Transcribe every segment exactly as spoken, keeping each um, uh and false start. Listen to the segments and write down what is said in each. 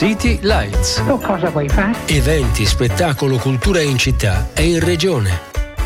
City Lights. Tu cosa vuoi fare? Eventi, spettacolo, cultura in città e in regione.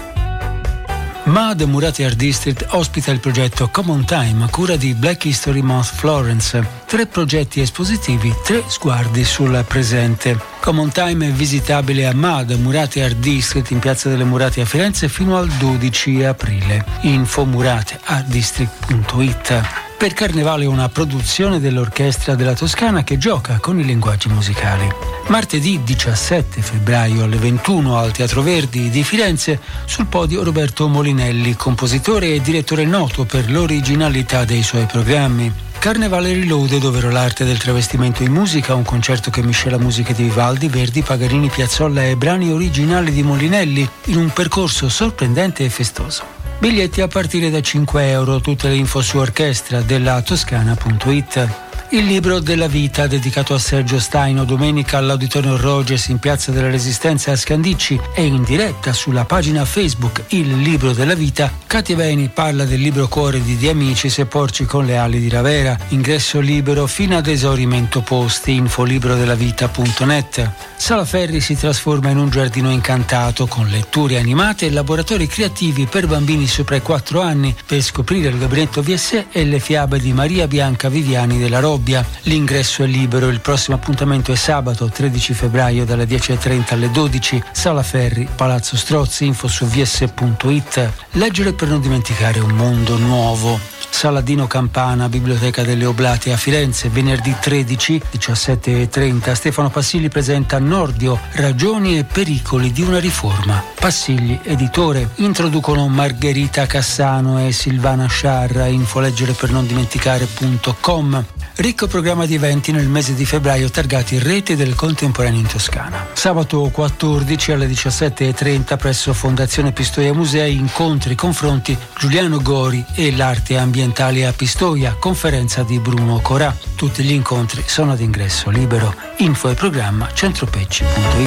M A D Murate Art District ospita il progetto Common Time a cura di Black History Month Florence. Tre progetti espositivi, tre sguardi sul presente. Common Time è visitabile a M A D Murate Art District in Piazza delle Murate a Firenze fino al dodici aprile. Info murate art district punto it. Per Carnevale una produzione dell'Orchestra della Toscana che gioca con i linguaggi musicali. Martedì diciassette febbraio alle ventuno al Teatro Verdi di Firenze, sul podio Roberto Molinelli, compositore e direttore noto per l'originalità dei suoi programmi. Carnevale Reloaded, ovvero l'arte del travestimento in musica, un concerto che miscela musiche di Vivaldi, Verdi, Paganini, Piazzolla e brani originali di Molinelli in un percorso sorprendente e festoso. Biglietti a partire da cinque euro, tutte le info su orchestra della toscana punto it. Il libro della vita, dedicato a Sergio Staino, domenica all'Auditorium Rogers in Piazza della Resistenza a Scandicci e in diretta sulla pagina Facebook Il Libro della Vita. Katia Beni parla del libro cuore di De Amicis e Porci con le ali di Ravera. Ingresso libero fino ad esaurimento posti. Info libro della vita punto net. Sala Ferri si trasforma in un giardino incantato con letture animate e laboratori creativi per bambini sopra i quattro anni per scoprire il gabinetto V S E e le fiabe di Maria Bianca Viviani della Robbia. L'ingresso è libero, il prossimo appuntamento è sabato tredici febbraio dalle dieci e trenta alle dodici, Sala Ferri, Palazzo Strozzi, info su v s punto it. Leggere per non dimenticare un mondo nuovo. Saladino Campana, Biblioteca delle Oblate a Firenze, venerdì tredici, diciassette e trenta. Stefano Passigli presenta Nordio, ragioni e pericoli di una riforma. Passigli, editore. Introducono Margherita Cassano e Silvana Sciarra, info leggere per non dimenticare punto com. Ricco programma di eventi nel mese di febbraio targati Rete del Contemporaneo in Toscana. Sabato quattordici alle diciassette e trenta presso Fondazione Pistoia Musei, incontri, confronti, Giuliano Gori e l'arte ambientale a Pistoia, conferenza di Bruno Corà. Tutti gli incontri sono ad ingresso libero. Info e programma centropecci punto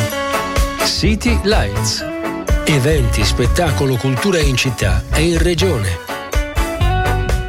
it. City Lights. Eventi, spettacolo, cultura in città e in regione.